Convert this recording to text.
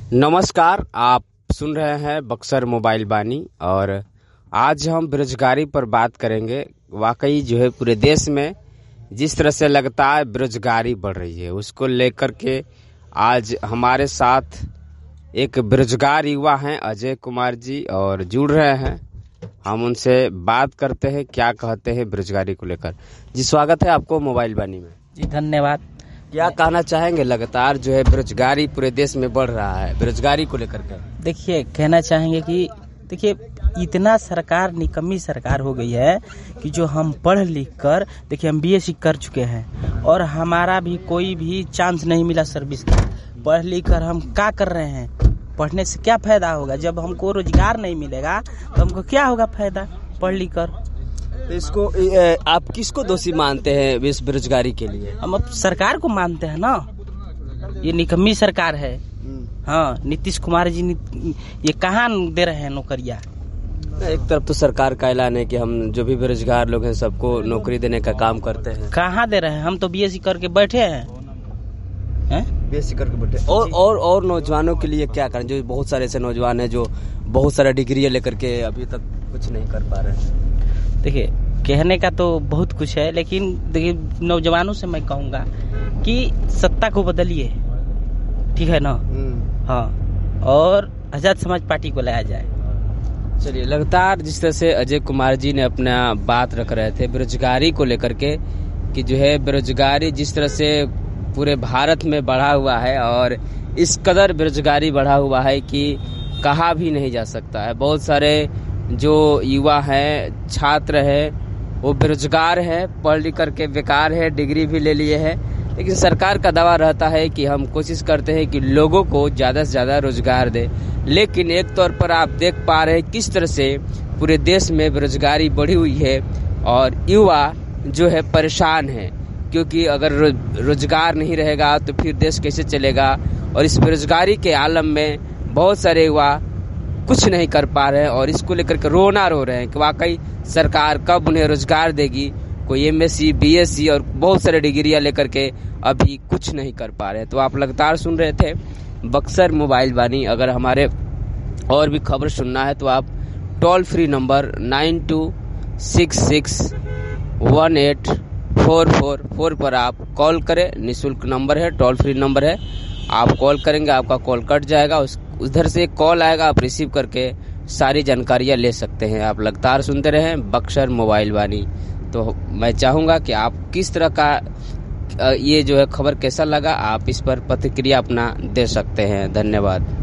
नमस्कार, आप सुन रहे हैं बक्सर मोबाइल बानी और आज हम बेरोजगारी पर बात करेंगे। वाकई जो है पूरे देश में जिस तरह से लगातार बेरोजगारी बढ़ रही है उसको लेकर के आज हमारे साथ एक बेरोजगार युवा हैं अजय कुमार जी और जुड़ रहे हैं। हम उनसे बात करते हैं क्या कहते हैं बेरोजगारी को लेकर। जी स्वागत है आपको मोबाइल बानी में। जी धन्यवाद। क्या कहना चाहेंगे, लगातार जो है बेरोजगारी पूरे देश में बढ़ रहा है, बेरोजगारी को लेकर के? देखिए, कहना चाहेंगे कि देखिए इतना सरकार निकम्मी सरकार हो गई है कि जो हम पढ़ लिख कर देखिए हम बीएससी कर चुके हैं और हमारा भी कोई भी चांस नहीं मिला सर्विस का। पढ़ लिख कर हम क्या कर रहे हैं? पढ़ने से क्या फायदा होगा? जब हमको रोजगार नहीं मिलेगा तो हमको क्या होगा फायदा पढ़ लिख कर? इसको आप किसको दोषी मानते हैं इस बेरोजगारी के लिए? हम अब सरकार को मानते हैं ना, ये निकम्मी सरकार है। हाँ, नीतीश कुमार जी ये कहाँ दे रहे हैं नौकरियाँ? एक तरफ तो सरकार का ऐलान है कि हम जो भी बेरोजगार लोग हैं सबको नौकरी देने का काम करते हैं। कहाँ दे रहे हैं? हम तो बीएससी करके बैठे हैं। बीएससी करके बैठे और नौजवानों के लिए क्या करें? जो बहुत सारे ऐसे नौजवान हैं जो बहुत सारा डिग्री लेकर के अभी तक कुछ नहीं कर पा रहे हैं। देखिए, कहने का तो बहुत कुछ है, लेकिन देखिए नौजवानों से मैं कहूँगा कि सत्ता को बदलिए, ठीक है ना? हाँ, और आजाद समाज पार्टी को लाया जाए। चलिए, लगातार जिस तरह से अजय कुमार जी ने अपना बात रख रहे थे बेरोजगारी को लेकर के कि जो है बेरोजगारी जिस तरह से पूरे भारत में बढ़ा हुआ है और इस कदर बेरोजगारी बढ़ा हुआ है कि कहा भी नहीं जा सकता है। बहुत सारे जो युवा हैं, छात्र हैं, वो बेरोजगार है, पढ़ लिख करके बेकार है, डिग्री भी ले लिए है, लेकिन सरकार का दावा रहता है कि हम कोशिश करते हैं कि लोगों को ज़्यादा से ज़्यादा रोजगार दे। लेकिन एक तौर पर आप देख पा रहे हैं किस तरह से पूरे देश में बेरोजगारी बढ़ी हुई है और युवा जो है परेशान है, क्योंकि अगर रोजगार नहीं रहेगा तो फिर देश कैसे चलेगा। और इस बेरोजगारी के आलम में बहुत सारे युवा कुछ नहीं कर पा रहे हैं और इसको लेकर के रो रहे हैं कि वाकई सरकार कब उन्हें रोजगार देगी। कोई एमएससी, बीएससी और बहुत सारे डिग्रियां लेकर के अभी कुछ नहीं कर पा रहे हैं। तो आप लगातार सुन रहे थे बक्सर मोबाइल बानी। अगर हमारे और भी खबर सुनना है तो आप टोल फ्री नंबर 9266184444 पर आप कॉल करें। निःशुल्क नंबर है, टोल फ्री नंबर है। आप कॉल करेंगे, आपका कॉल कट जाएगा, उधर से एक कॉल आएगा, आप रिसीव करके सारी जानकारियां ले सकते हैं। आप लगातार सुनते रहें बक्सर मोबाइल बानी। तो मैं चाहूँगा कि आप किस तरह का ये जो है खबर कैसा लगा, आप इस पर प्रतिक्रिया अपना दे सकते हैं। धन्यवाद।